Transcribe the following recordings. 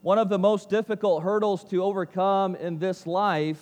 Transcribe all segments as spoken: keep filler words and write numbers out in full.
One of the most difficult hurdles to overcome in this life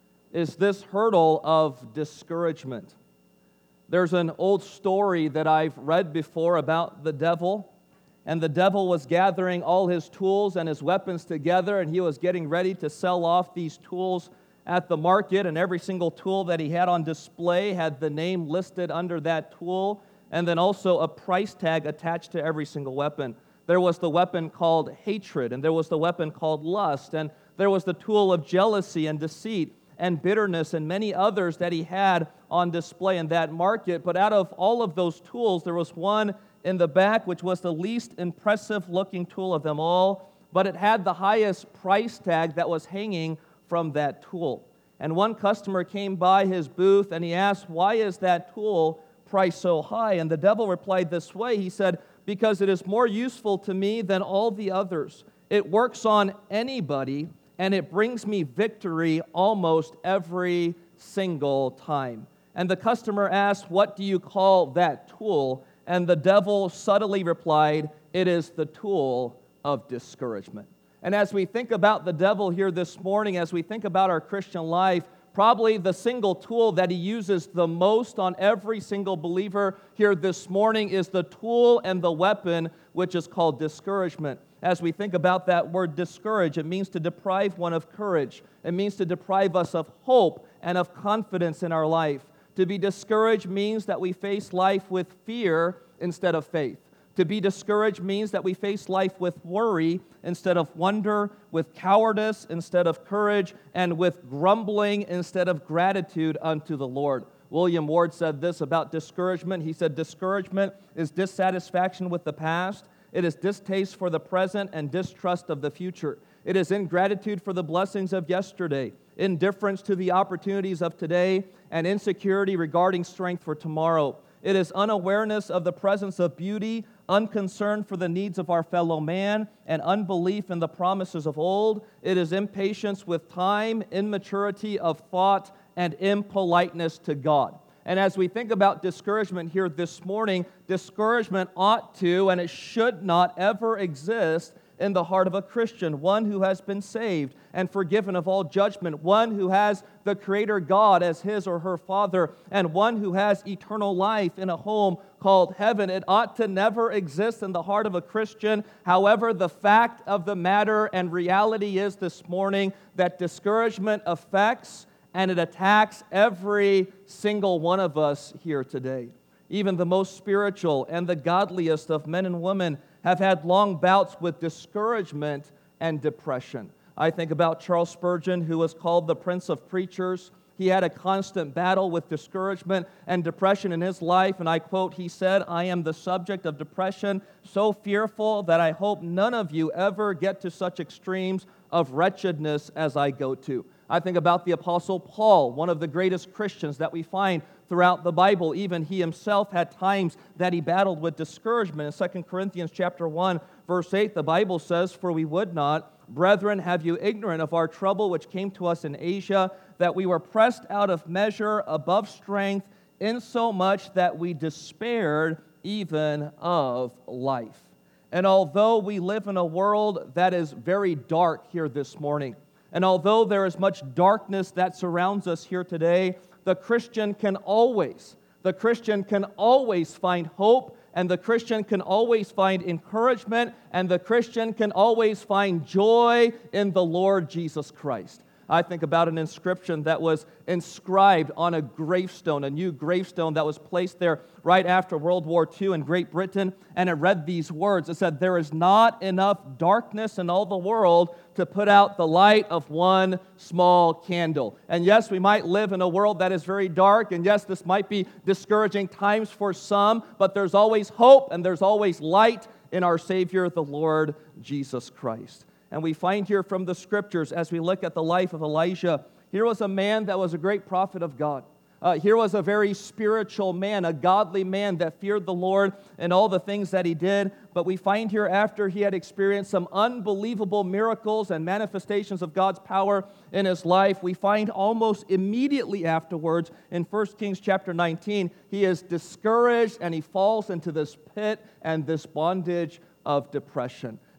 is this hurdle of discouragement. There's an old story that I've read before about the devil, and the devil was gathering all his tools and his weapons together, and he was getting ready to sell off these tools at the market, and every single tool that he had on display had the name listed under that tool, and then also a price tag attached to every single weapon. There was the weapon called hatred, and there was the weapon called lust, and there was the tool of jealousy and deceit and bitterness and many others that he had on display in that market. But out of all of those tools, there was one in the back which was the least impressive looking tool of them all, but it had the highest price tag that was hanging from that tool. And one customer came by his booth and he asked, "Why is that tool priced so high?" And the devil replied this way. He said, "Because it is more useful to me than all the others. It works on anybody, and it brings me victory almost every single time." And the customer asked, "What do you call that tool?" And the devil subtly replied, "It is the tool of discouragement." And as we think about the devil here this morning, as we think about our Christian life, probably the single tool that he uses the most on every single believer here this morning is the tool and the weapon which is called discouragement. As we think about that word discourage, it means to deprive one of courage. It means to deprive us of hope and of confidence in our life. To be discouraged means that we face life with fear instead of faith. To be discouraged means that we face life with worry instead of wonder, with cowardice instead of courage, and with grumbling instead of gratitude unto the Lord. William Ward said this about discouragement. He said, "Discouragement is dissatisfaction with the past. It is distaste for the present and distrust of the future. It is ingratitude for the blessings of yesterday, indifference to the opportunities of today, and insecurity regarding strength for tomorrow. It is unawareness of the presence of beauty, unconcern for the needs of our fellow man, and unbelief in the promises of old. It is impatience with time, immaturity of thought, and impoliteness to God." And as we think about discouragement here this morning, discouragement ought to, and it should not ever exist in the heart of a Christian, one who has been saved and forgiven of all judgment, one who has the Creator God as his or her Father, and one who has eternal life in a home called heaven. It ought to never exist in the heart of a Christian. However, the fact of the matter and reality is this morning that discouragement affects and it attacks every single one of us here today. Even the most spiritual and the godliest of men and women have had long bouts with discouragement and depression. I think about Charles Spurgeon, who was called the Prince of Preachers. He had a constant battle with discouragement and depression in his life, and I quote, he said, "I am the subject of depression, so fearful that I hope none of you ever get to such extremes of wretchedness as I go to." I think about the Apostle Paul, one of the greatest Christians that we find throughout the Bible. Even he himself had times that he battled with discouragement. In Second Corinthians chapter one, verse eight, the Bible says, "For we would not, brethren, have you ignorant of our trouble which came to us in Asia, that we were pressed out of measure above strength, insomuch that we despaired even of life." And although we live in a world that is very dark here this morning, and although there is much darkness that surrounds us here today, the Christian can always, the Christian can always find hope, and the Christian can always find encouragement, and the Christian can always find joy in the Lord Jesus Christ. I think about an inscription that was inscribed on a gravestone, a new gravestone that was placed there right after World War Two in Great Britain, and it read these words. It said, "There is not enough darkness in all the world to put out the light of one small candle." And yes, we might live in a world that is very dark, and yes, this might be discouraging times for some, but there's always hope and there's always light in our Savior, the Lord Jesus Christ. And we find here from the Scriptures, as we look at the life of Elijah, here was a man that was a great prophet of God. Uh, here was a very spiritual man, a godly man that feared the Lord and all the things that he did. But we find here after he had experienced some unbelievable miracles and manifestations of God's power in his life, we find almost immediately afterwards in First Kings chapter nineteen, he is discouraged and he falls into this pit and this bondage of depression.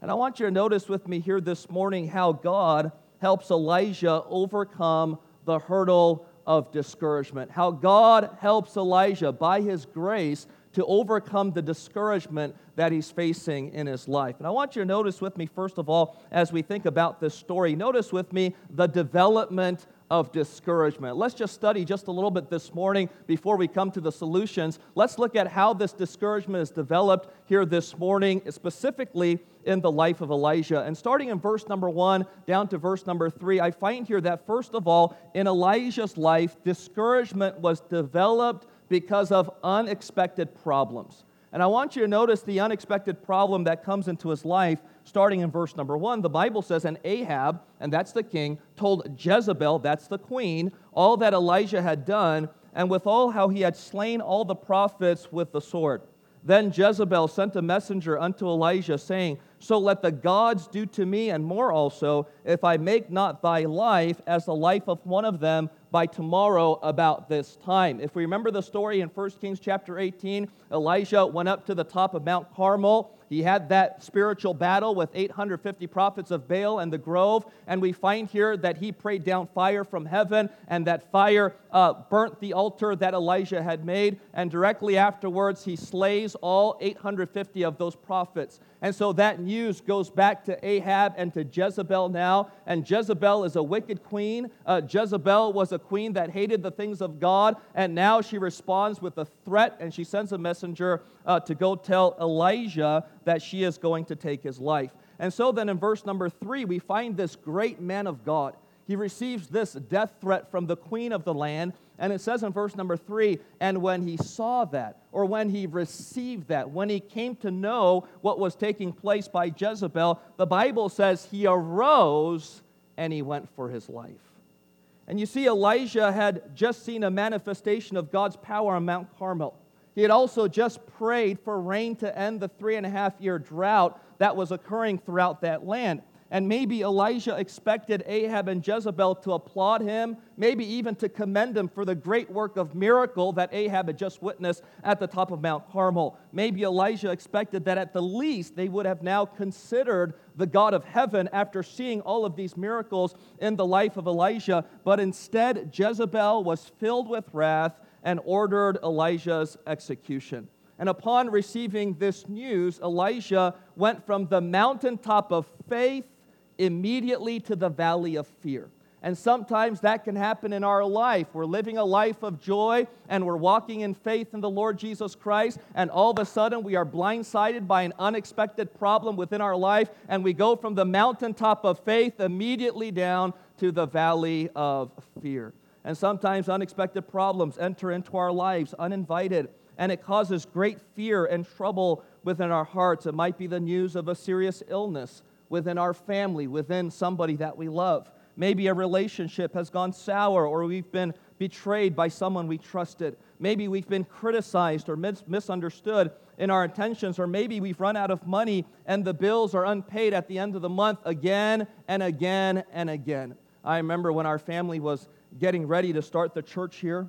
And I want you to notice with me here this morning how God helps Elijah overcome the hurdle of discouragement. How God helps Elijah by his grace to overcome the discouragement that he's facing in his life. And I want you to notice with me, first of all, as we think about this story, notice with me the development of discouragement. Let's just study just a little bit this morning before we come to the solutions. Let's look at how this discouragement is developed here this morning, specifically in the life of Elijah. And starting in verse number one down to verse number three, I find here that first of all, in Elijah's life, discouragement was developed because of unexpected problems. And I want you to notice the unexpected problem that comes into his life starting in verse number one. The Bible says, and Ahab, and that's the king, told Jezebel, that's the queen, all that Elijah had done, and withal how he had slain all the prophets with the sword. Then Jezebel sent a messenger unto Elijah, saying, So let the gods do to me, and more also, if I make not thy life as the life of one of them by tomorrow about this time. If we remember the story in First Kings chapter eighteen, Elijah went up to the top of Mount Carmel. He had that spiritual battle with eight hundred fifty prophets of Baal and the grove, and we find here that he prayed down fire from heaven, and that fire uh, burnt the altar that Elijah had made, and directly afterwards he slays all eight hundred fifty of those prophets. And so that news goes back to Ahab and to Jezebel now, and Jezebel is a wicked queen. Uh, Jezebel was a queen that hated the things of God, and now she responds with a threat, and she sends a messenger uh, to go tell Elijah that she is going to take his life. And so then in verse number three, we find this great man of God. He receives this death threat from the queen of the land, and it says in verse number three, and when he saw that, or when he received that, when he came to know what was taking place by Jezebel, the Bible says he arose and he went for his life. And you see, Elijah had just seen a manifestation of God's power on Mount Carmel. He had also just prayed for rain to end the three and a half year drought that was occurring throughout that land. And maybe Elijah expected Ahab and Jezebel to applaud him, maybe even to commend him for the great work of miracle that Ahab had just witnessed at the top of Mount Carmel. Maybe Elijah expected that at the least they would have now considered the God of heaven after seeing all of these miracles in the life of Elijah. But instead, Jezebel was filled with wrath and ordered Elijah's execution. And upon receiving this news, Elijah went from the mountaintop of faith immediately to the valley of fear. And sometimes that can happen in our life. We're living a life of joy, and we're walking in faith in the Lord Jesus Christ, and all of a sudden we are blindsided by an unexpected problem within our life, and we go from the mountaintop of faith immediately down to the valley of fear. And sometimes unexpected problems enter into our lives uninvited, and it causes great fear and trouble within our hearts. It might be the news of a serious illness within our family, within somebody that we love. Maybe a relationship has gone sour, or we've been betrayed by someone we trusted. Maybe we've been criticized or mis- misunderstood in our intentions, or maybe we've run out of money and the bills are unpaid at the end of the month again and again and again. I remember when our family was getting ready to start the church here,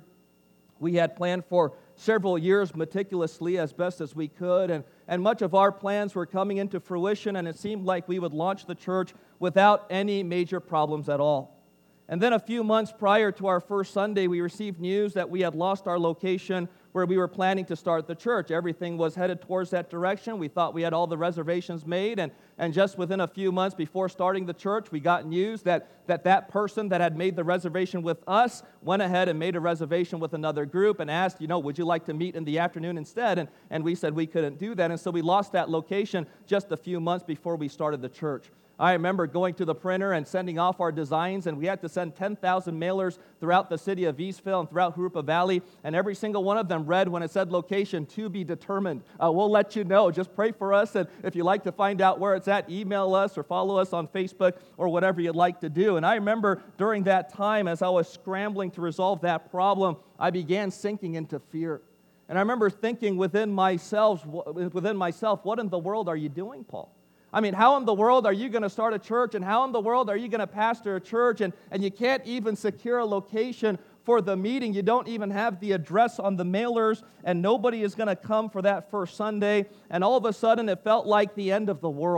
we had planned for several years meticulously as best as we could, and, and much of our plans were coming into fruition, and it seemed like we would launch the church without any major problems at all. And then a few months prior to our first Sunday, we received news that we had lost our location where we were planning to start the church. Everything was headed towards that direction. We thought we had all the reservations made, and, and just within a few months before starting the church, we got news that, that that person that had made the reservation with us went ahead and made a reservation with another group and asked, you know, would you like to meet in the afternoon instead? And, and we said we couldn't do that, and so we lost that location just a few months before we started the church. I remember going to the printer and sending off our designs, and we had to send ten thousand mailers throughout the city of Eastville and throughout Jurupa Valley, and every single one of them read when it said location to be determined. Uh, we'll let you know. Just pray for us, and if you'd like to find out where it's at, email us or follow us on Facebook or whatever you'd like to do. And I remember during that time, as I was scrambling to resolve that problem, I began sinking into fear. And I remember thinking within myself, within myself, what in the world are you doing, Paul? I mean, how in the world are you going to start a church, and how in the world are you going to pastor a church, and, and you can't even secure a location for the meeting. You don't even have the address on the mailers, and nobody is going to come for that first Sunday. And all of a sudden, it felt like the end of the world.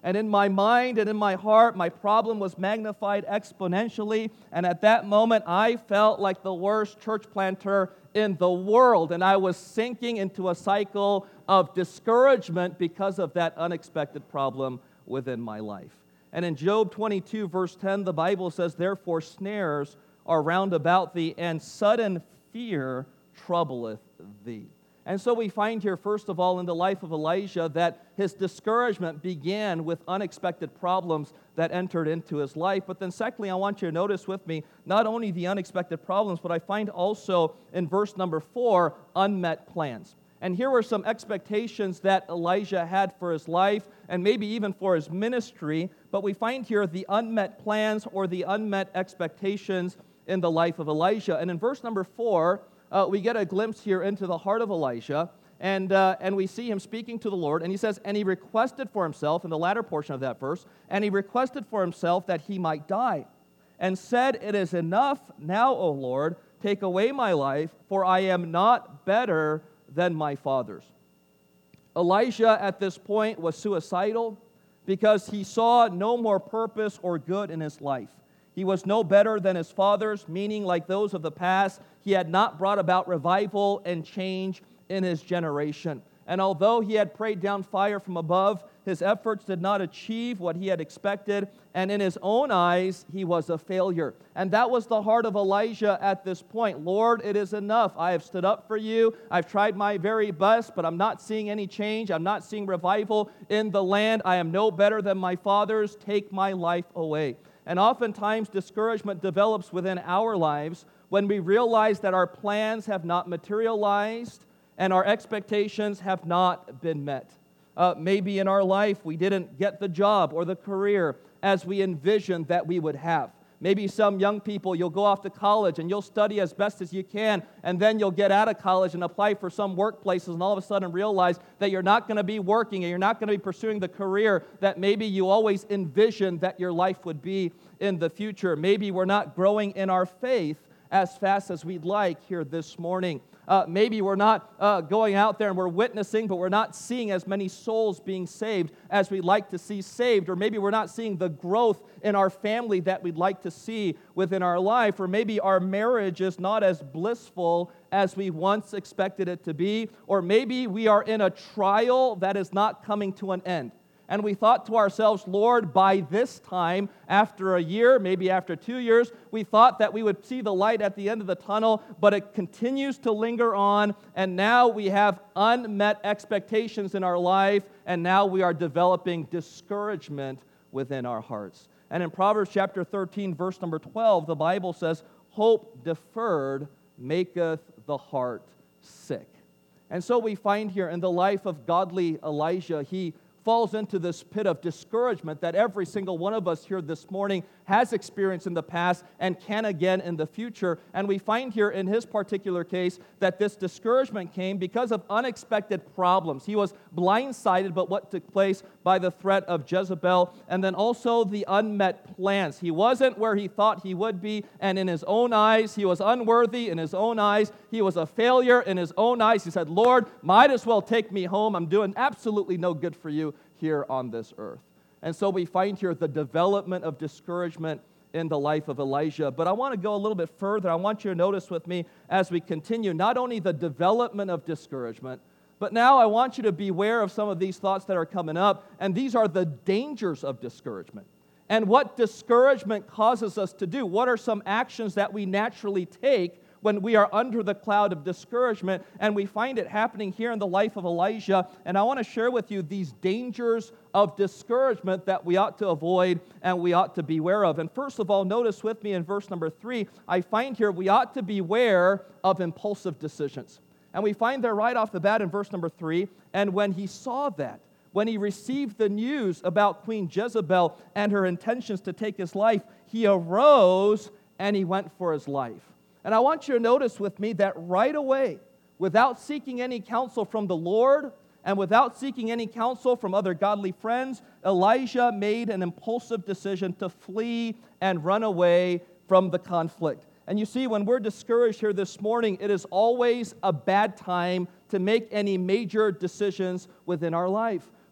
And in my mind and in my heart, my problem was magnified exponentially. And at that moment, I felt like the worst church planter in the world. And I was sinking into a cycle of discouragement because of that unexpected problem within my life. And in Job twenty-two, verse ten, the Bible says, "Therefore snares are round about thee, and sudden fear troubleth thee." And so we find here, first of all, in the life of Elijah, that his discouragement began with unexpected problems that entered into his life. But then secondly, I want you to notice with me, not only the unexpected problems, but I find also in verse number four, unmet plans. And here were some expectations that Elijah had for his life and maybe even for his ministry. But we find here the unmet plans or the unmet expectations in the life of Elijah. And in verse number four, Uh, we get a glimpse here into the heart of Elijah, and, uh, and we see him speaking to the Lord, and he says, "And he requested for himself," in the latter portion of that verse, "and he requested for himself that he might die, and said, It is enough now, O Lord, take away my life, for I am not better than my fathers." Elijah at this point was suicidal because he saw no more purpose or good in his life. He was no better than his fathers, meaning like those of the past, he had not brought about revival and change in his generation. And although he had prayed down fire from above, his efforts did not achieve what he had expected, and in his own eyes, he was a failure. And that was the heart of Elijah at this point. "Lord, it is enough. I have stood up for you. I've tried my very best, but I'm not seeing any change. I'm not seeing revival in the land. I am no better than my fathers. Take my life away." And oftentimes, discouragement develops within our lives when we realize that our plans have not materialized and our expectations have not been met. Uh, maybe in our life, we didn't get the job or the career as we envisioned that we would have. Maybe some young people, you'll go off to college and you'll study as best as you can, and then you'll get out of college and apply for some workplaces and all of a sudden realize that you're not going to be working and you're not going to be pursuing the career that maybe you always envisioned that your life would be in the future. Maybe we're not growing in our faith as fast as we'd like here this morning. Uh, maybe we're not uh, going out there and we're witnessing, but we're not seeing as many souls being saved as we'd like to see saved. Or maybe we're not seeing the growth in our family that we'd like to see within our life. Or maybe our marriage is not as blissful as we once expected it to be. Or maybe we are in a trial that is not coming to an end. And we thought to ourselves, "Lord, by this time, after a year, maybe after two years, we thought that we would see the light at the end of the tunnel, but it continues to linger on, and now we have unmet expectations in our life, and now we are developing discouragement within our hearts." And in Proverbs chapter thirteen, verse number twelve, the Bible says, "Hope deferred maketh the heart sick." And so we find here in the life of godly Elijah, he falls into this pit of discouragement that every single one of us here this morning has experienced in the past and can again in the future. And we find here in his particular case that this discouragement came because of unexpected problems. He was blindsided by what took place by the threat of Jezebel, and then also the unmet plans. He wasn't where he thought he would be, and in his own eyes, he was unworthy. In his own eyes, he was a failure. In his own eyes, he said, "Lord, might as well take me home. I'm doing absolutely no good for you here on this earth." And so we find here the development of discouragement in the life of Elijah. But I want to go a little bit further. I want you to notice with me as we continue not only the development of discouragement, but now I want you to beware of some of these thoughts that are coming up. And these are the dangers of discouragement and what discouragement causes us to do. What are some actions that we naturally take when we are under the cloud of discouragement? And we find it happening here in the life of Elijah. And I want to share with you these dangers of discouragement that we ought to avoid and we ought to beware of. And first of all, notice with me in verse number three, I find here we ought to beware of impulsive decisions. And we find there right off the bat in verse number three, "And when he saw that," when he received the news about Queen Jezebel and her intentions to take his life, he arose and he went for his life. And I want you to notice with me that right away, without seeking any counsel from the Lord and without seeking any counsel from other godly friends, Elijah made an impulsive decision to flee and run away from the conflict. And you see, when we're discouraged here this morning, it is always a bad time to make any major decisions within our life.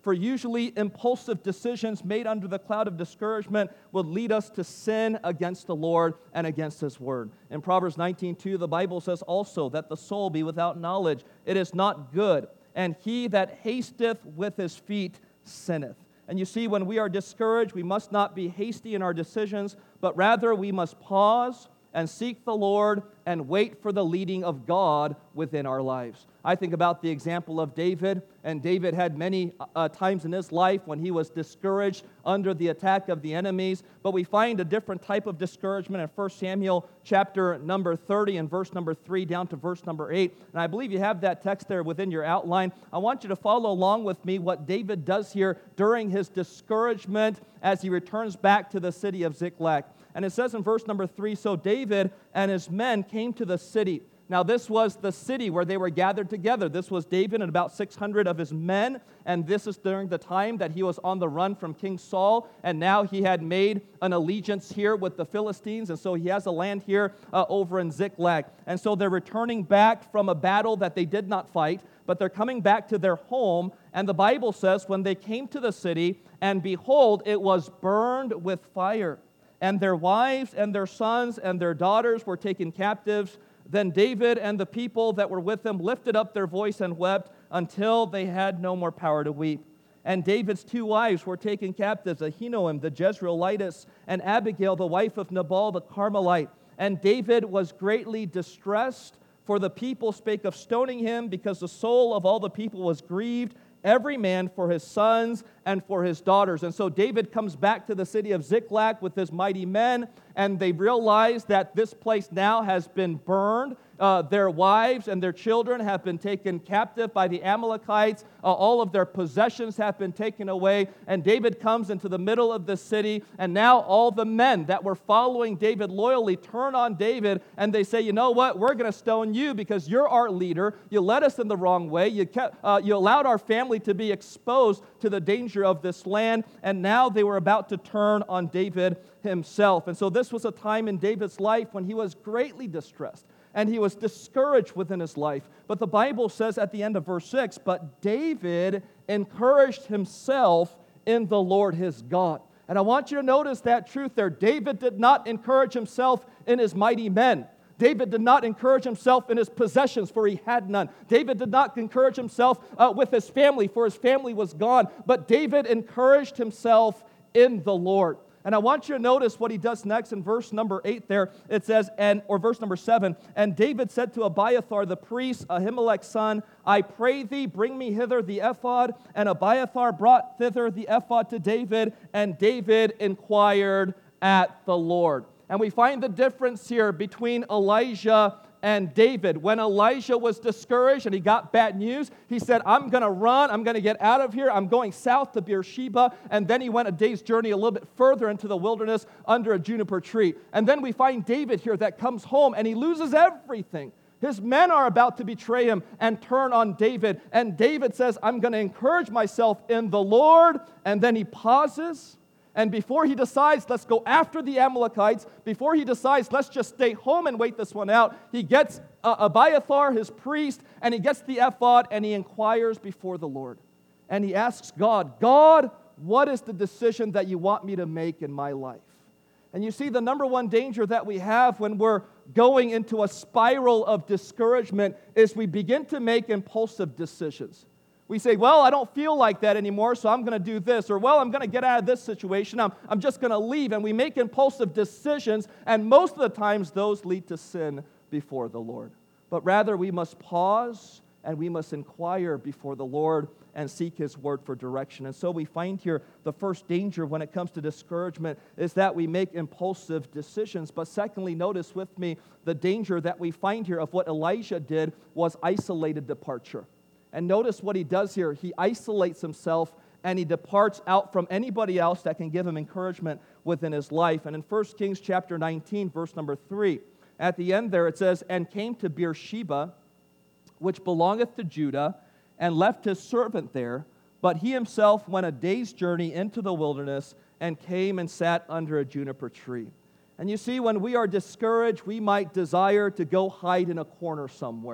for usually impulsive decisions made under the cloud of discouragement will lead us to sin against the Lord and against His Word. In Proverbs nineteen two, the Bible says also that the soul be without knowledge. It is not good, and he that hasteth with his feet sinneth. And you see, when we are discouraged, we must not be hasty in our decisions, but rather we must pause and seek the Lord and wait for the leading of God within our lives. I think about the example of David, and David had many uh, times in his life when he was discouraged under the attack of the enemies, but we find a different type of discouragement in First Samuel chapter number thirty and verse number three down to verse number eight, and I believe you have that text there within your outline. I want you to follow along with me what David does here during his discouragement as he returns back to the city of Ziklag. And it says in verse number three, so David and his men came to the city. Now, this was the city where they were gathered together. This was David and about six hundred of his men, and this is during the time that he was on the run from King Saul, and now he had made an allegiance here with the Philistines, and so he has a land here uh, over in Ziklag. And so they're returning back from a battle that they did not fight, but they're coming back to their home, and the Bible says when they came to the city, and behold, it was burned with fire, and their wives and their sons and their daughters were taken captives. Then David and the people that were with him lifted up their voice and wept until they had no more power to weep. And David's two wives were taken captives, Ahinoam the Jezreelitess, and Abigail the wife of Nabal the Carmelite. And David was greatly distressed, for the people spake of stoning him, because the soul of all the people was grieved, every man for his sons and for his daughters. And so David comes back to the city of Ziklag with his mighty men, and they realize that this place now has been burned. Uh, their wives and their children have been taken captive by the Amalekites. Uh, all of their possessions have been taken away. And David comes into the middle of the city, and now all the men that were following David loyally turn on David, and they say, you know what, we're going to stone you because you're our leader. You led us in the wrong way. You, kept, uh, you allowed our family to be exposed to the danger of this land, and now they were about to turn on David himself. And so this was a time in David's life when he was greatly distressed, and he was discouraged within his life. But the Bible says at the end of verse six, but David encouraged himself in the Lord his God. And I want you to notice that truth there. David did not encourage himself in his mighty men. David did not encourage himself in his possessions, for he had none. David did not encourage himself uh, with his family, for his family was gone. But David encouraged himself in the Lord. And I want you to notice what he does next in verse number eight there. It says, and or verse number seven, and David said to Abiathar the priest, Ahimelech's son, I pray thee, bring me hither the ephod. And Abiathar brought thither the ephod to David, and David inquired at the Lord. And we find the difference here between Elijah and David. When Elijah was discouraged and he got bad news, he said, I'm going to run, I'm going to get out of here, I'm going south to Beersheba, and then he went a day's journey a little bit further into the wilderness under a juniper tree. And then we find David here that comes home and he loses everything. His men are about to betray him and turn on David, and David says, I'm going to encourage myself in the Lord, and then he pauses. And before he decides, let's go after the Amalekites, before he decides, let's just stay home and wait this one out, he gets uh, Abiathar, his priest, and he gets the ephod, and he inquires before the Lord. And he asks God, God, what is the decision that you want me to make in my life? And you see, the number one danger that we have when we're going into a spiral of discouragement is we begin to make impulsive decisions. We say, well, I don't feel like that anymore, so I'm going to do this. Or, well, I'm going to get out of this situation. I'm, I'm just going to leave. And we make impulsive decisions, and most of the times those lead to sin before the Lord. But rather, we must pause, and we must inquire before the Lord and seek His word for direction. And so we find here the first danger when it comes to discouragement is that we make impulsive decisions. But secondly, notice with me the danger that we find here of what Elijah did was isolated departure. And notice what he does here. He isolates himself and he departs out from anybody else that can give him encouragement within his life. And in First Kings chapter nineteen, verse number three, at the end there it says, and came to Beersheba, which belongeth to Judah, and left his servant there. But he himself went a day's journey into the wilderness and came and sat under a juniper tree. And you see, when we are discouraged, we might desire to go hide in a corner somewhere.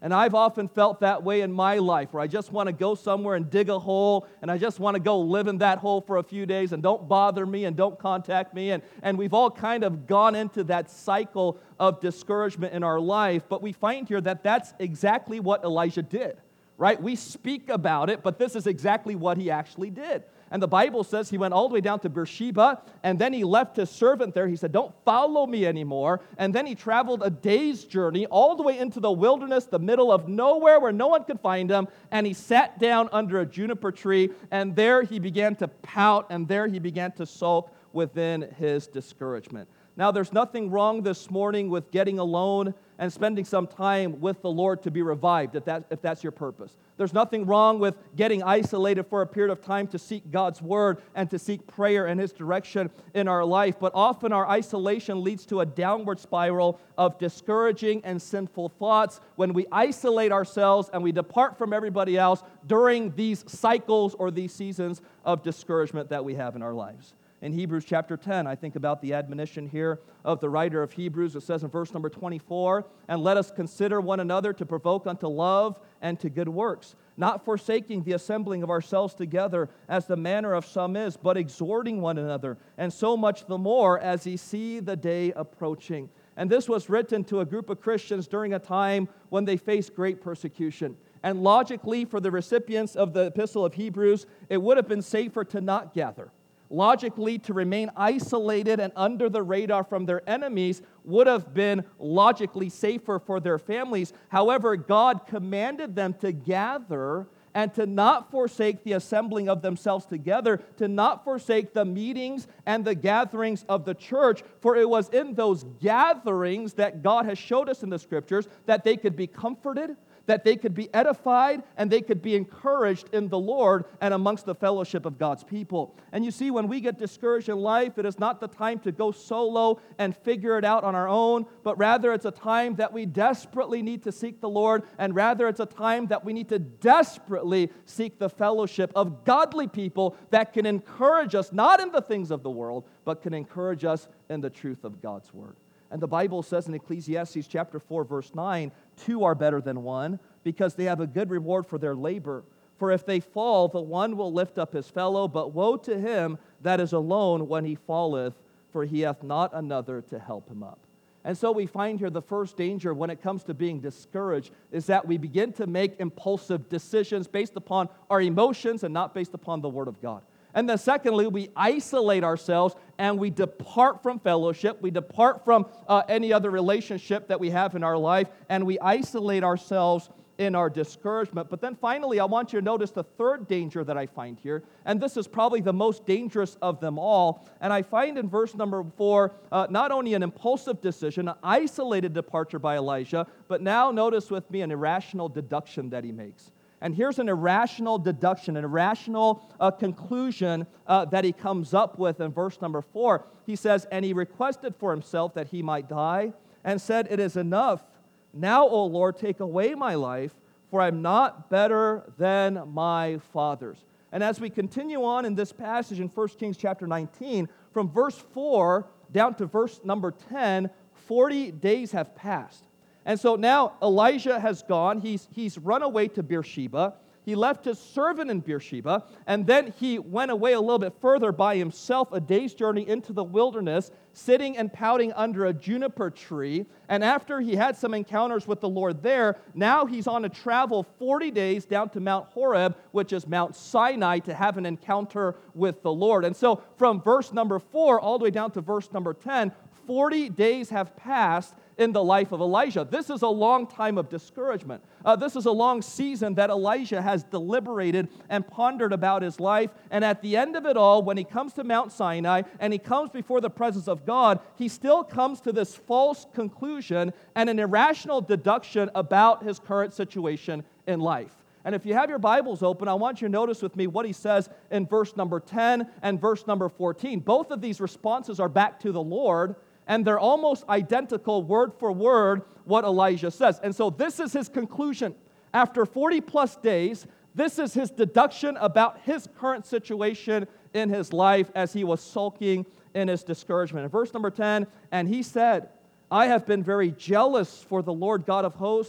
And I've often felt that way in my life, where I just want to go somewhere and dig a hole, and I just want to go live in that hole for a few days, and don't bother me, and don't contact me. And, and we've all kind of gone into that cycle of discouragement in our life, but we find here that that's exactly what Elijah did, right? We speak about it, but this is exactly what he actually did. And the Bible says he went all the way down to Beersheba, and then he left his servant there. He said, don't follow me anymore. And then he traveled a day's journey all the way into the wilderness, the middle of nowhere where no one could find him, and he sat down under a juniper tree, and there he began to pout, and there he began to sulk within his discouragement. Now, there's nothing wrong this morning with getting alone and spending some time with the Lord to be revived, if, that, if that's your purpose. There's nothing wrong with getting isolated for a period of time to seek God's Word and to seek prayer and His direction in our life. But often our isolation leads to a downward spiral of discouraging and sinful thoughts when we isolate ourselves and we depart from everybody else during these cycles or these seasons of discouragement that we have in our lives. In Hebrews chapter ten, I think about the admonition here of the writer of Hebrews. It says in verse number twenty-four, and let us consider one another to provoke unto love and to good works, not forsaking the assembling of ourselves together as the manner of some is, but exhorting one another, and so much the more as ye see the day approaching. And this was written to a group of Christians during a time when they faced great persecution. And logically, for the recipients of the epistle of Hebrews, it would have been safer to not gather. Logically, to remain isolated and under the radar from their enemies would have been logically safer for their families. However, God commanded them to gather and to not forsake the assembling of themselves together, to not forsake the meetings and the gatherings of the church, for it was in those gatherings that God has showed us in the Scriptures that they could be comforted, that they could be edified, and they could be encouraged in the Lord and amongst the fellowship of God's people. And you see, when we get discouraged in life, it is not the time to go solo and figure it out on our own, but rather it's a time that we desperately need to seek the Lord, and rather it's a time that we need to desperately seek the fellowship of godly people that can encourage us, not in the things of the world, but can encourage us in the truth of God's Word. And the Bible says in Ecclesiastes chapter four, verse nine, two are better than one, because they have a good reward for their labor. For if they fall, the one will lift up his fellow, but woe to him that is alone when he falleth, for he hath not another to help him up. And so we find here the first danger when it comes to being discouraged is that we begin to make impulsive decisions based upon our emotions and not based upon the Word of God. And then secondly, we isolate ourselves and we depart from fellowship. We depart from uh, any other relationship that we have in our life, and we isolate ourselves in our discouragement. But then finally, I want you to notice the third danger that I find here, and this is probably the most dangerous of them all. And I find in verse number four, uh, not only an impulsive decision, an isolated departure by Elijah, but now notice with me an irrational deduction that he makes. And here's an irrational deduction, an irrational uh, conclusion uh, that he comes up with in verse number four. He says, and he requested for himself that he might die, and said, it is enough. Now, O Lord, take away my life, for I'm not better than my fathers. And as we continue on in this passage in First Kings chapter nineteen, from verse four down to verse number ten, forty days have passed. And so now Elijah has gone. He's, he's run away to Beersheba. He left his servant in Beersheba, and then he went away a little bit further by himself, a day's journey into the wilderness, sitting and pouting under a juniper tree. And after he had some encounters with the Lord there, now he's on a travel forty days down to Mount Horeb, which is Mount Sinai, to have an encounter with the Lord. And so from verse number four all the way down to verse number ten, forty days have passed in the life of Elijah. This is a long time of discouragement. Uh, this is a long season that Elijah has deliberated and pondered about his life. And at the end of it all, when he comes to Mount Sinai and he comes before the presence of God, he still comes to this false conclusion and an irrational deduction about his current situation in life. And if you have your Bibles open, I want you to notice with me what he says in verse number ten and verse number fourteen. Both of these responses are back to the Lord, and they're almost identical word for word what Elijah says. And so this is his conclusion. After forty plus days, this is his deduction about his current situation in his life as he was sulking in his discouragement. In verse number ten, and he said, I have been very jealous for the Lord God of hosts,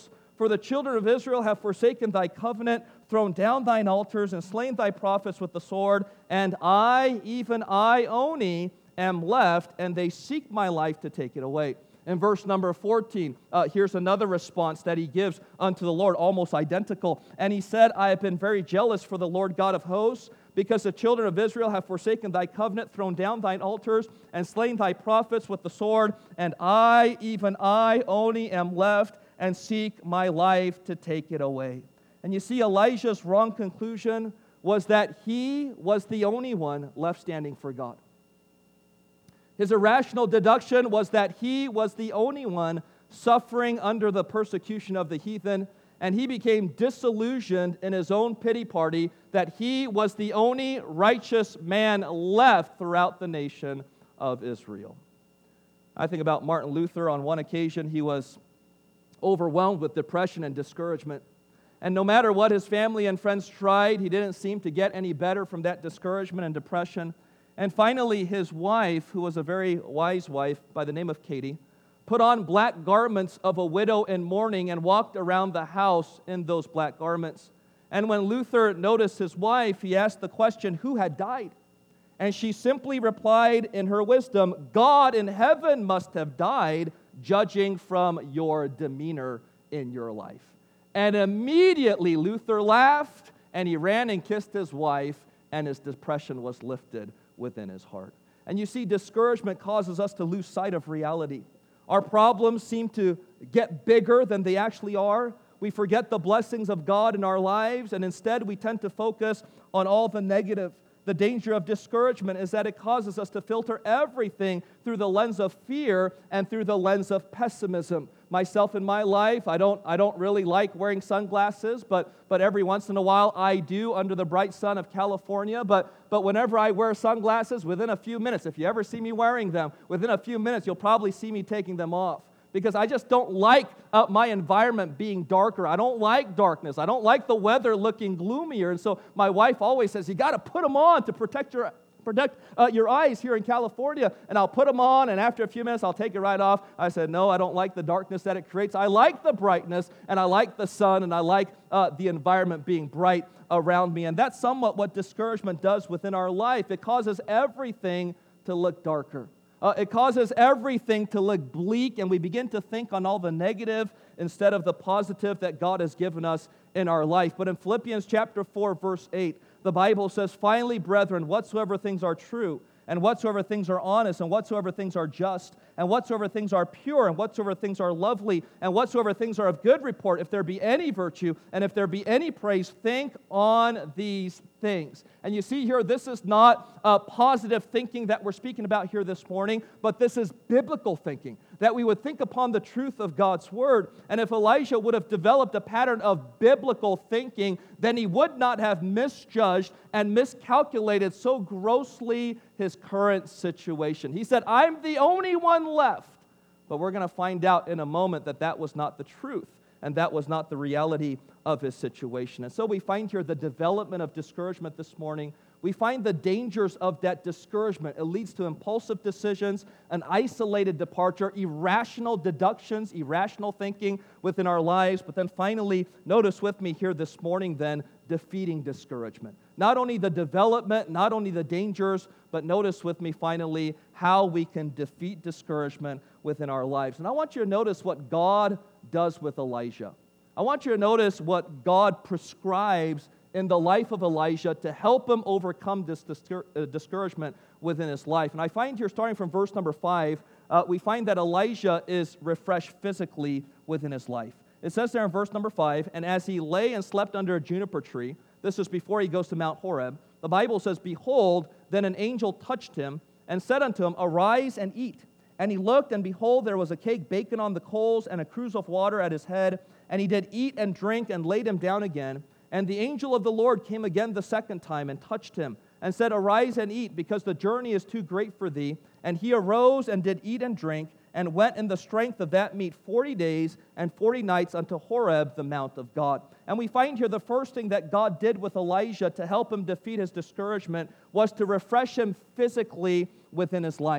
For the children of Israel have forsaken thy covenant, thrown down thine altars, and slain thy prophets with the sword. And I, even I only, am left, and they seek my life to take it away. In verse number fourteen, uh, here's another response that he gives unto the Lord, almost identical. And he said, I have been very jealous for the Lord God of hosts, because the children of Israel have forsaken thy covenant, thrown down thine altars, and slain thy prophets with the sword. And I, even I only, am left, and seek my life to take it away. And you see, Elijah's wrong conclusion was that he was the only one left standing for God. His irrational deduction was that he was the only one suffering under the persecution of the heathen, and he became disillusioned in his own pity party that he was the only righteous man left throughout the nation of Israel. I think about Martin Luther. On one occasion, he was overwhelmed with depression and discouragement. And no matter what his family and friends tried, he didn't seem to get any better from that discouragement and depression. And finally, his wife, who was a very wise wife by the name of Katie, put on black garments of a widow in mourning and walked around the house in those black garments. And when Luther noticed his wife, he asked the question, who had died? And she simply replied in her wisdom, God in heaven must have died, judging from your demeanor in your life. And immediately Luther laughed, and he ran and kissed his wife, and his depression was lifted within his heart. And you see, discouragement causes us to lose sight of reality. Our problems seem to get bigger than they actually are. We forget the blessings of God in our lives, and instead we tend to focus on all the negative. The danger of discouragement is that it causes us to filter everything through the lens of fear and through the lens of pessimism. Myself in my life, I don't, I don't really like wearing sunglasses, but, but every once in a while I do under the bright sun of California. But, but whenever I wear sunglasses, within a few minutes, if you ever see me wearing them, within a few minutes you'll probably see me taking them off. Because I just don't like uh, my environment being darker. I don't like darkness. I don't like the weather looking gloomier. And so my wife always says, you got to put them on to protect your protect uh, your eyes here in California. And I'll put them on, and after a few minutes, I'll take it right off. I said, no, I don't like the darkness that it creates. I like the brightness, and I like the sun, and I like uh, the environment being bright around me. And that's somewhat what discouragement does within our life. It causes everything to look darker. Uh, it causes everything to look bleak, and we begin to think on all the negative instead of the positive that God has given us in our life. But in Philippians chapter four, verse eight, the Bible says, finally, brethren, whatsoever things are true, and whatsoever things are honest, and whatsoever things are just, and whatsoever things are pure, and whatsoever things are lovely, and whatsoever things are of good report, if there be any virtue, and if there be any praise, think on these things. And you see here, this is not uh, positive thinking that we're speaking about here this morning, but this is biblical thinking, that we would think upon the truth of God's word. And if Elijah would have developed a pattern of biblical thinking, then he would not have misjudged and miscalculated so grossly his current situation. He said, I'm the only one left. But we're going to find out in a moment that that was not the truth, and that was not the reality of his situation. And so we find here the development of discouragement this morning. We find the dangers of that discouragement. It leads to impulsive decisions, an isolated departure, irrational deductions, irrational thinking within our lives. But then finally, notice with me here this morning then, defeating discouragement. Not only the development, not only the dangers, but notice with me finally how we can defeat discouragement within our lives. And I want you to notice what God does with Elijah. I want you to notice what God prescribes in the life of Elijah to help him overcome this discour- uh, discouragement within his life. And I find here, starting from verse number five, uh, we find that Elijah is refreshed physically within his life. It says there in verse number five, and as he lay and slept under a juniper tree, this is before he goes to Mount Horeb, the Bible says, behold, then an angel touched him and said unto him, arise and eat. And he looked, and behold, there was a cake baking on the coals and a cruse of water at his head. And he did eat and drink and laid him down again. And the angel of the Lord came again the second time and touched him and said, arise and eat, because the journey is too great for thee. And he arose and did eat and drink, and went in the strength of that meat forty days and forty nights unto Horeb, the mount of God. And we find here the first thing that God did with Elijah to help him defeat his discouragement was to refresh him physically within his life.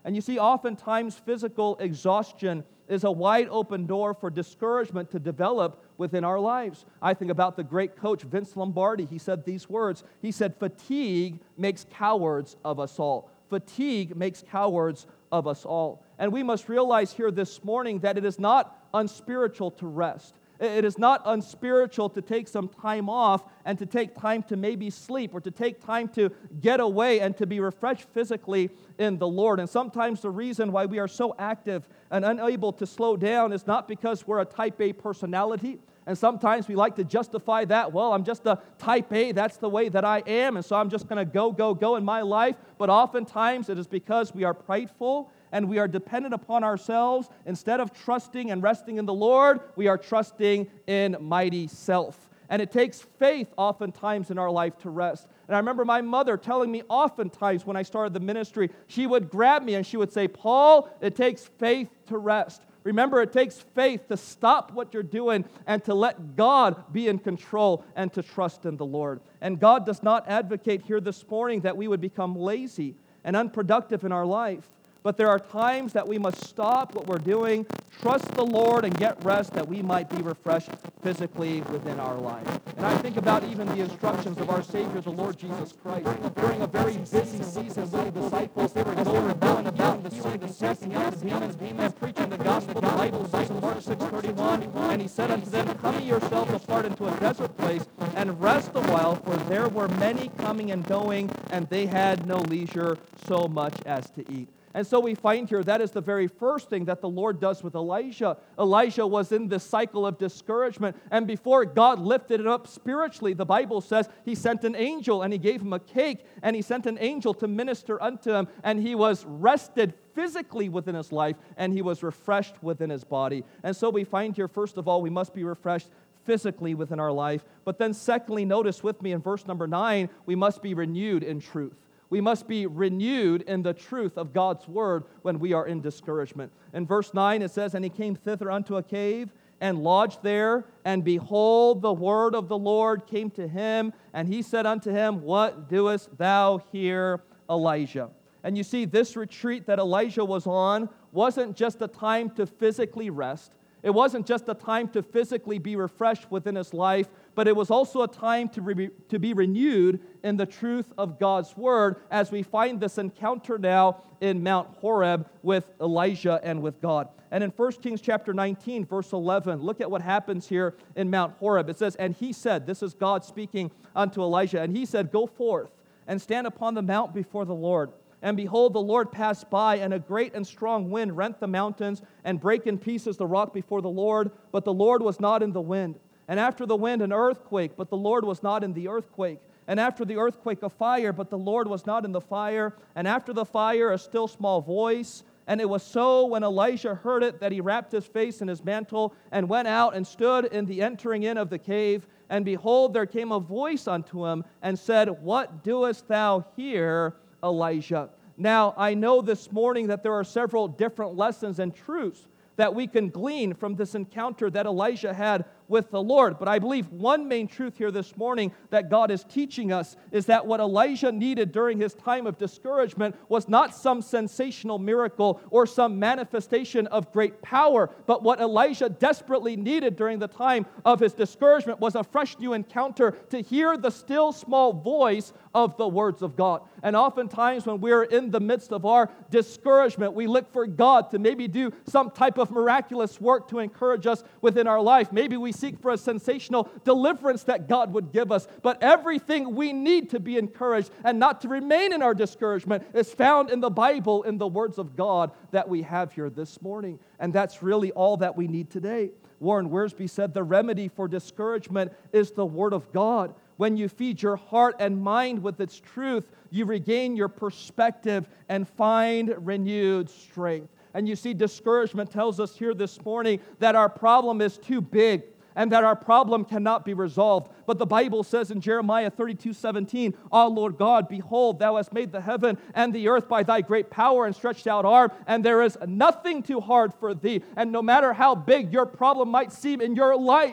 And you see, oftentimes physical exhaustion is a wide open door for discouragement to develop within our lives. I think about the great coach Vince Lombardi. He said these words. He said, "Fatigue makes cowards of us all." Fatigue makes cowards of us all. And we must realize here this morning that it is not unspiritual to rest. It is not unspiritual to take some time off and to take time to maybe sleep or to take time to get away and to be refreshed physically in the Lord. And sometimes the reason why we are so active and unable to slow down is not because we're a type A personality. And sometimes we like to justify that. Well, I'm just a type A. That's the way that I am. And so I'm just going to go, go, go in my life. But oftentimes it is because we are prideful and we are dependent upon ourselves. Instead of trusting and resting in the Lord, we are trusting in mighty self. And it takes faith oftentimes in our life to rest. And I remember my mother telling me oftentimes when I started the ministry, she would grab me and she would say, "Paul, it takes faith to rest. Remember, it takes faith to stop what you're doing and to let God be in control and to trust in the Lord." And God does not advocate here this morning that we would become lazy and unproductive in our life. But there are times that we must stop what we're doing, trust the Lord, and get rest that we might be refreshed physically within our life. And I think about even the instructions of our Savior, the Lord Jesus Christ. During a very busy season with the disciples, they were going about and about the city, casting out the demons, and preaching the gospel. The Bible says in Mark six thirty-one, "And he said unto them, Come ye yourselves apart into a desert place, and rest a while, for there were many coming and going, and they had no leisure so much as to eat." And so we find here that is the very first thing that the Lord does with Elijah. Elijah was in this cycle of discouragement, and before God lifted it up spiritually, the Bible says he sent an angel and he gave him a cake, and he sent an angel to minister unto him, and he was rested physically within his life, and he was refreshed within his body. And so we find here, first of all, we must be refreshed physically within our life. But then secondly, notice with me in verse number nine, we must be renewed in truth. We must be renewed in the truth of God's word when we are in discouragement. In verse nine it says, "And he came thither unto a cave, and lodged there, and behold, the word of the Lord came to him, and he said unto him, What doest thou here, Elijah?" And you see, this retreat that Elijah was on wasn't just a time to physically rest. It wasn't just a time to physically be refreshed within his life, but it was also a time to, re- to be renewed in the truth of God's word, as we find this encounter now in Mount Horeb with Elijah and with God. And in First Kings chapter nineteen, verse eleven, look at what happens here in Mount Horeb. It says, "And he said," this is God speaking unto Elijah, "and he said, Go forth and stand upon the mount before the Lord. And behold, the Lord passed by, and a great and strong wind rent the mountains and brake in pieces the rock before the Lord. But the Lord was not in the wind. And after the wind, an earthquake, but the Lord was not in the earthquake. And after the earthquake, a fire, but the Lord was not in the fire. And after the fire, a still small voice. And it was so, when Elisha heard it, that he wrapped his face in his mantle and went out and stood in the entering in of the cave. And behold, there came a voice unto him and said, What doest thou here, Elijah?" Now, I know this morning that there are several different lessons and truths that we can glean from this encounter that Elijah had with the Lord. But I believe one main truth here this morning that God is teaching us is that what Elijah needed during his time of discouragement was not some sensational miracle or some manifestation of great power, but what Elijah desperately needed during the time of his discouragement was a fresh new encounter to hear the still small voice of the words of God. And oftentimes when we're in the midst of our discouragement, we look for God to maybe do some type of miraculous work to encourage us within our life. Maybe we seek for a sensational deliverance that God would give us. But everything we need to be encouraged and not to remain in our discouragement is found in the Bible, in the words of God that we have here this morning. And that's really all that we need today. Warren Wiersbe said, "The remedy for discouragement is the Word of God. When you feed your heart and mind with its truth, you regain your perspective and find renewed strength." And you see, discouragement tells us here this morning that our problem is too big and that our problem cannot be resolved. But the Bible says in Jeremiah thirty-two seventeen, "Ah, Lord God, behold, thou hast made the heaven and the earth by thy great power and stretched out arm, and there is nothing too hard for thee." And no matter how big your problem might seem in your life,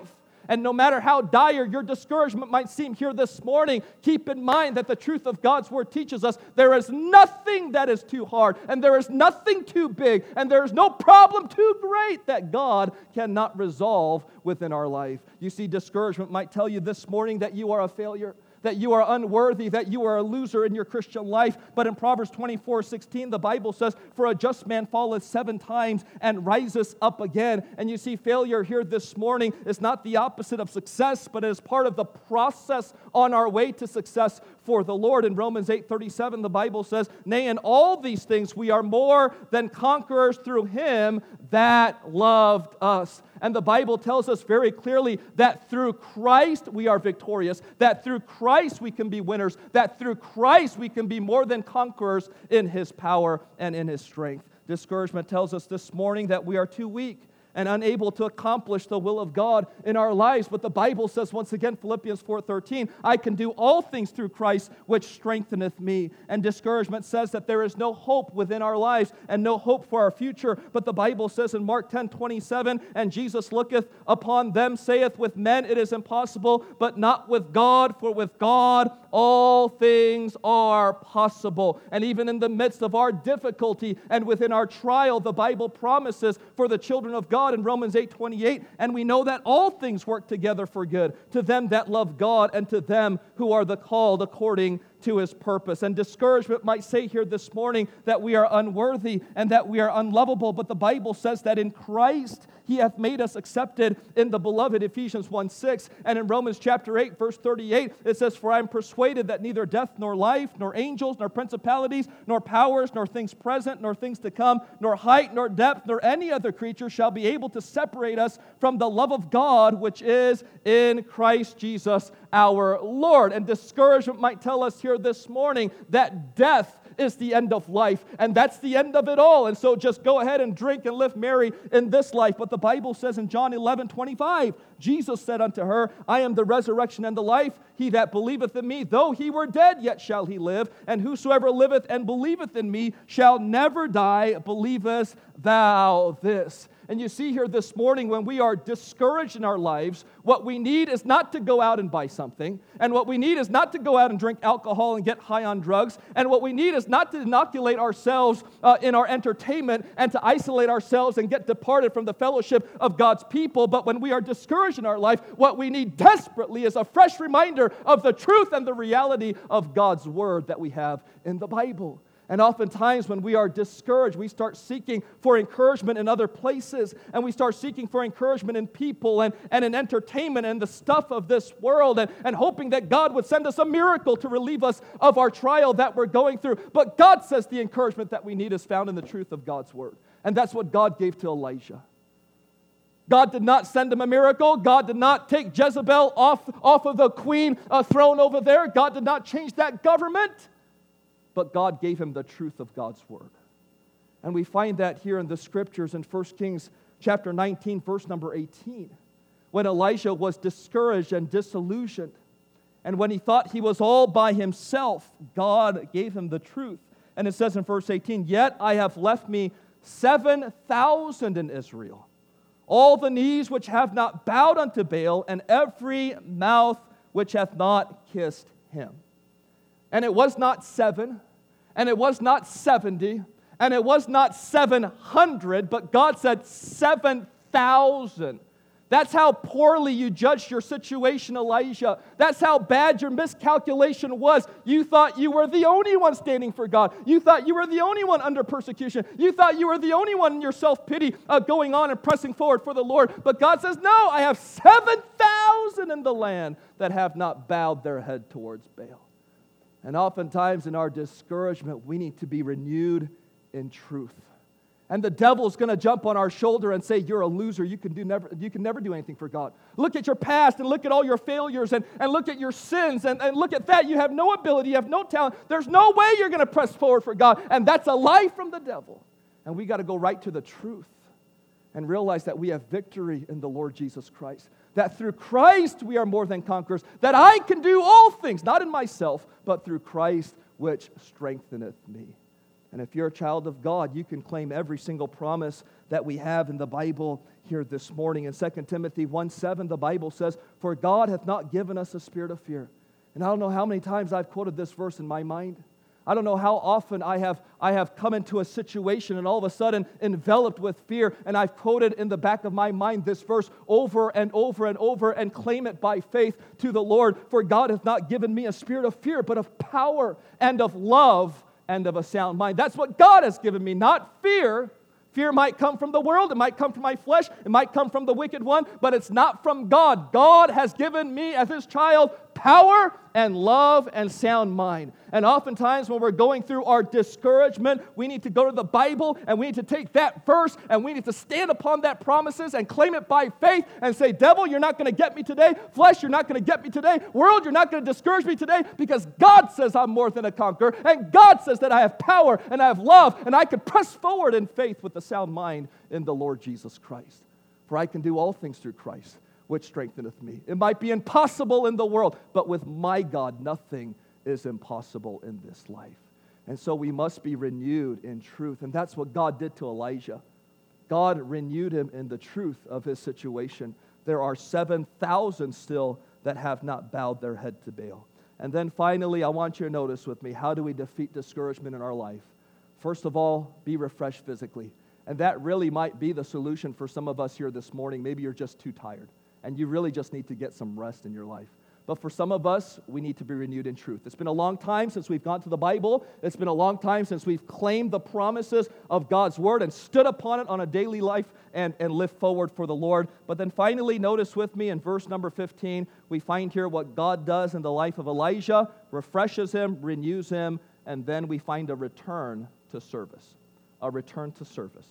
And no matter how dire your discouragement might seem here this morning, keep in mind that the truth of God's Word teaches us there is nothing that is too hard, and there is nothing too big, and there is no problem too great that God cannot resolve within our life. You see, discouragement might tell you this morning that you are a failure, that you are unworthy, that you are a loser in your Christian life. But in Proverbs twenty-four sixteen, the Bible says, "For a just man falleth seven times and rises up again." And you see, failure here this morning is not the opposite of success, but it is part of the process on our way to success for the Lord. In Romans eight thirty-seven, the Bible says, "Nay, in all these things we are more than conquerors through Him that loved us." And the Bible tells us very clearly that through Christ we are victorious, that through Christ we can be winners, that through Christ we can be more than conquerors in His power and in His strength. Discouragement tells us this morning that we are too weak and unable to accomplish the will of God in our lives. But the Bible says once again, Philippians four thirteen, "I can do all things through Christ which strengtheneth me." And discouragement says that there is no hope within our lives and no hope for our future. But the Bible says in Mark ten twenty-seven, "And Jesus looketh upon them, saith, With men it is impossible, but not with God, for with God all things are possible." And even in the midst of our difficulty and within our trial, the Bible promises for the children of God in Romans eight twenty-eight, "And we know that all things work together for good to them that love God and to them who are the called according to His purpose." And discouragement might say here this morning that we are unworthy and that we are unlovable, but the Bible says that in Christ He hath made us accepted in the beloved, Ephesians one six. And in Romans chapter eight, verse thirty-eight, it says, "For I am persuaded that neither death nor life, nor angels, nor principalities, nor powers, nor things present, nor things to come, nor height, nor depth, nor any other creature shall be able to separate us from the love of God, which is in Christ Jesus our Lord." And discouragement might tell us here this morning that death is the end of life, and that's the end of it all. And so just go ahead and drink and live merry in this life. But the Bible says in John eleven twenty-five, Jesus said unto her, "I am the resurrection and the life. He that believeth in me, though he were dead, yet shall he live. And whosoever liveth and believeth in me shall never die. Believest thou this?" And you see here this morning, when we are discouraged in our lives, what we need is not to go out and buy something. And what we need is not to go out and drink alcohol and get high on drugs. And what we need is not to inoculate ourselves uh, in our entertainment and to isolate ourselves and get departed from the fellowship of God's people. But when we are discouraged in our life, what we need desperately is a fresh reminder of the truth and the reality of God's Word that we have in the Bible. And oftentimes when we are discouraged, we start seeking for encouragement in other places, and we start seeking for encouragement in people and, and in entertainment and the stuff of this world, and, and hoping that God would send us a miracle to relieve us of our trial that we're going through. But God says the encouragement that we need is found in the truth of God's Word. And that's what God gave to Elijah. God did not send him a miracle. God did not take Jezebel off, off of the queen uh, throne over there. God did not change that government. But God gave him the truth of God's Word. And we find that here in the Scriptures in First Kings chapter nineteen, verse number eighteen. When Elijah was discouraged and disillusioned, and when he thought he was all by himself, God gave him the truth. And it says in verse eighteen, "Yet I have left me seven thousand in Israel, all the knees which have not bowed unto Baal, and every mouth which hath not kissed him." And it was not seven, and it was not seventy, and it was not seven hundred, but God said seven thousand. That's how poorly you judged your situation, Elijah. That's how bad your miscalculation was. You thought you were the only one standing for God. You thought you were the only one under persecution. You thought you were the only one in your self-pity uh, going on and pressing forward for the Lord. But God says, no, I have seven thousand in the land that have not bowed their head towards Baal. And oftentimes in our discouragement, we need to be renewed in truth. And the devil's going to jump on our shoulder and say, "You're a loser. You can do never. You can never do anything for God. Look at your past and look at all your failures and, and look at your sins and, and look at that. You have no ability. You have no talent. There's no way you're going to press forward for God." And that's a lie from the devil. And we got to go right to the truth and realize that we have victory in the Lord Jesus Christ. That through Christ we are more than conquerors. That I can do all things, not in myself, but through Christ which strengtheneth me. And if you're a child of God, you can claim every single promise that we have in the Bible here this morning. In Second Timothy one seven, the Bible says, "For God hath not given us a spirit of fear." And I don't know how many times I've quoted this verse in my mind. I don't know how often I have, I have come into a situation and all of a sudden enveloped with fear, and I've quoted in the back of my mind this verse over and over and over and claim it by faith to the Lord. For God hath not given me a spirit of fear, but of power and of love and of a sound mind. That's what God has given me, not fear. Fear might come from the world, it might come from my flesh, it might come from the wicked one, but it's not from God. God has given me, as His child, power and love and sound mind. And oftentimes when we're going through our discouragement, we need to go to the Bible and we need to take that verse and we need to stand upon that promises and claim it by faith and say, devil, you're not going to get me today. Flesh, you're not going to get me today. World, you're not going to discourage me today, because God says I'm more than a conqueror, and God says that I have power and I have love, and I can press forward in faith with a sound mind in the Lord Jesus Christ. For I can do all things through Christ, which strengtheneth me. It might be impossible in the world, but with my God, nothing is impossible in this life. And so we must be renewed in truth. And that's what God did to Elijah. God renewed him in the truth of his situation. There are seven thousand still that have not bowed their head to Baal. And then finally, I want you to notice with me, how do we defeat discouragement in our life? First of all, be refreshed physically. And that really might be the solution for some of us here this morning. Maybe you're just too tired, and you really just need to get some rest in your life. But for some of us, we need to be renewed in truth. It's been a long time since we've gone to the Bible. It's been a long time since we've claimed the promises of God's Word and stood upon it on a daily life and, and lived forward for the Lord. But then finally, notice with me in verse number fifteen, we find here what God does in the life of Elijah, refreshes him, renews him, and then we find a return to service. A return to service.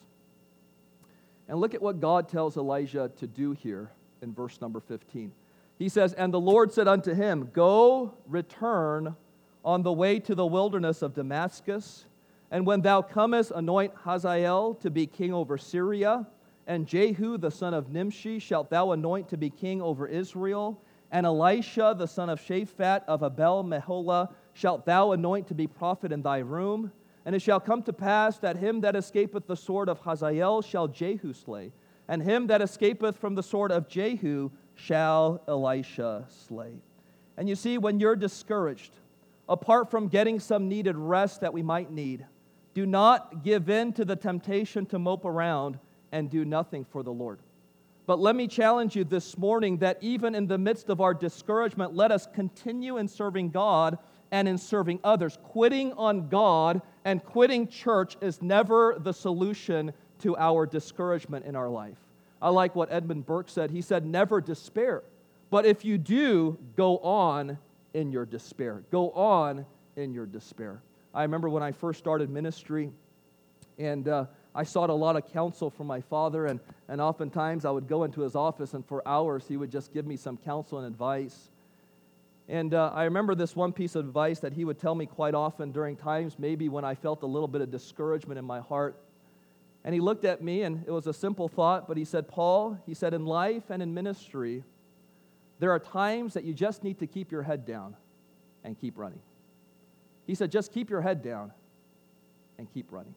And look at what God tells Elijah to do here in verse number fifteen. He says, "And the Lord said unto him, Go, return on the way to the wilderness of Damascus, and when thou comest, anoint Hazael to be king over Syria, and Jehu the son of Nimshi shalt thou anoint to be king over Israel, and Elisha the son of Shaphat of Abel Meholah shalt thou anoint to be prophet in thy room. And it shall come to pass that him that escapeth the sword of Hazael shall Jehu slay, and him that escapeth from the sword of Jehu shall Elisha slay." And you see, when you're discouraged, apart from getting some needed rest that we might need, do not give in to the temptation to mope around and do nothing for the Lord. But let me challenge you this morning that even in the midst of our discouragement, let us continue in serving God and in serving others. Quitting on God and quitting church is never the solution to our discouragement in our life. I like what Edmund Burke said. He said, never despair. But if you do, go on in your despair. Go on in your despair. I remember when I first started ministry, and uh, I sought a lot of counsel from my father, and, and oftentimes I would go into his office, and for hours he would just give me some counsel and advice. And uh, I remember this one piece of advice that he would tell me quite often during times maybe when I felt a little bit of discouragement in my heart. And he looked at me, and it was a simple thought, but he said, "Paul," he said, "in life and in ministry, there are times that you just need to keep your head down and keep running." He said, just keep your head down and keep running.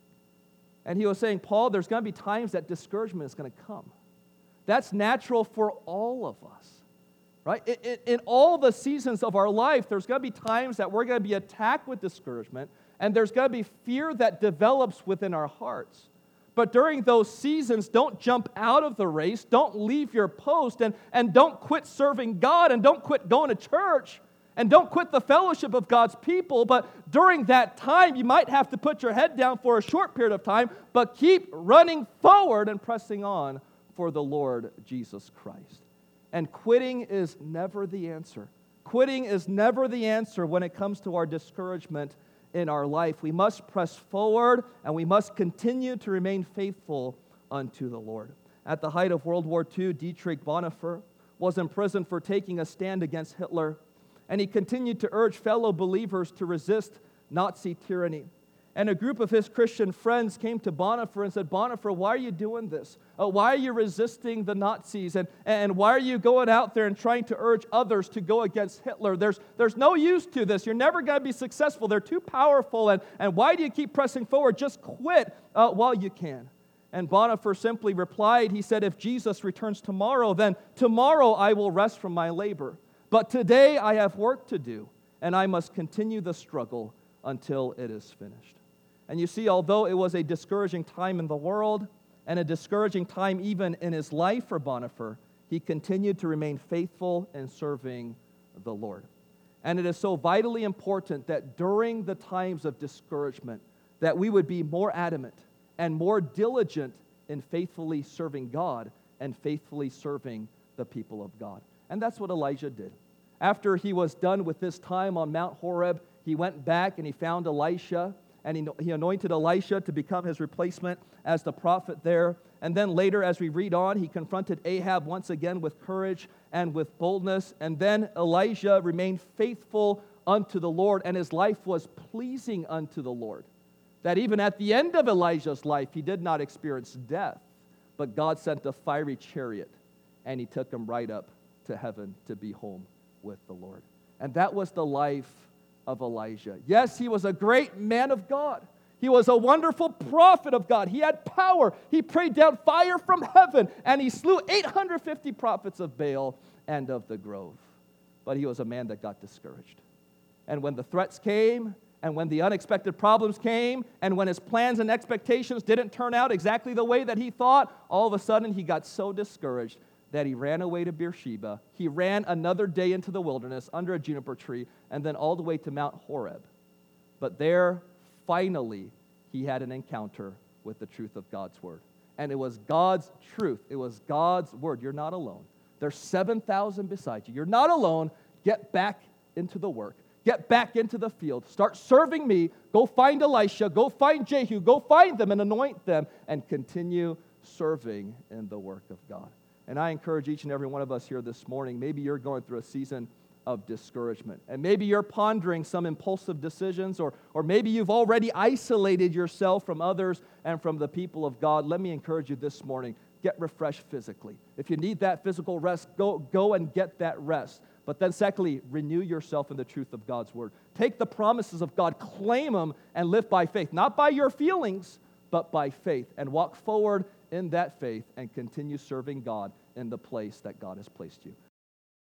And he was saying, Paul, there's going to be times that discouragement is going to come. That's natural for all of us, right? In, in, in all the seasons of our life, there's going to be times that we're going to be attacked with discouragement, and there's going to be fear that develops within our hearts. But during those seasons, don't jump out of the race, don't leave your post, and, and don't quit serving God, and don't quit going to church, and don't quit the fellowship of God's people. But during that time, you might have to put your head down for a short period of time, but keep running forward and pressing on for the Lord Jesus Christ. And quitting is never the answer. Quitting is never the answer when it comes to our discouragement in our life. We must press forward, and we must continue to remain faithful unto the Lord. At the height of World War Two, Dietrich Bonhoeffer was imprisoned for taking a stand against Hitler, and he continued to urge fellow believers to resist Nazi tyranny. And a group of his Christian friends came to Bonhoeffer and said, Bonhoeffer, why are you doing this? Uh, why are you resisting the Nazis? And, and why are you going out there and trying to urge others to go against Hitler? There's, there's no use to this. You're never going to be successful. They're too powerful. And, and why do you keep pressing forward? Just quit uh, while you can. And Bonhoeffer simply replied, he said, if Jesus returns tomorrow, then tomorrow I will rest from my labor. But today I have work to do, and I must continue the struggle until it is finished. And you see, although it was a discouraging time in the world and a discouraging time even in his life for Bonhoeffer, he continued to remain faithful in serving the Lord. And it is so vitally important that during the times of discouragement that we would be more adamant and more diligent in faithfully serving God and faithfully serving the people of God. And that's what Elijah did. After he was done with this time on Mount Horeb, he went back and he found Elisha, and he, he anointed Elisha to become his replacement as the prophet there. And then later, as we read on, he confronted Ahab once again with courage and with boldness. And then Elijah remained faithful unto the Lord, and his life was pleasing unto the Lord. That even at the end of Elijah's life, he did not experience death, but God sent a fiery chariot, and he took him right up to heaven to be home with the Lord. And that was the life of Elijah. Yes, he was a great man of God. He was a wonderful prophet of God. He had power. He prayed down fire from heaven, and he slew eight hundred fifty prophets of Baal and of the grove. But he was a man that got discouraged. And when the threats came, and when the unexpected problems came, and when his plans and expectations didn't turn out exactly the way that he thought, all of a sudden he got so discouraged that he ran away to Beersheba. He ran another day into the wilderness under a juniper tree, and then all the way to Mount Horeb. But there, finally, he had an encounter with the truth of God's word. And it was God's truth. It was God's word. You're not alone. There's seven thousand beside you. You're not alone. Get back into the work. Get back into the field. Start serving me. Go find Elisha. Go find Jehu. Go find them and anoint them and continue serving in the work of God. And I encourage each and every one of us here this morning, maybe you're going through a season of discouragement. And maybe you're pondering some impulsive decisions, or, or maybe you've already isolated yourself from others and from the people of God. Let me encourage you this morning, get refreshed physically. If you need that physical rest, go, go and get that rest. But then secondly, renew yourself in the truth of God's word. Take the promises of God, claim them, and live by faith. Not by your feelings, but by faith. And walk forward in that faith and continue serving God in the place that God has placed you.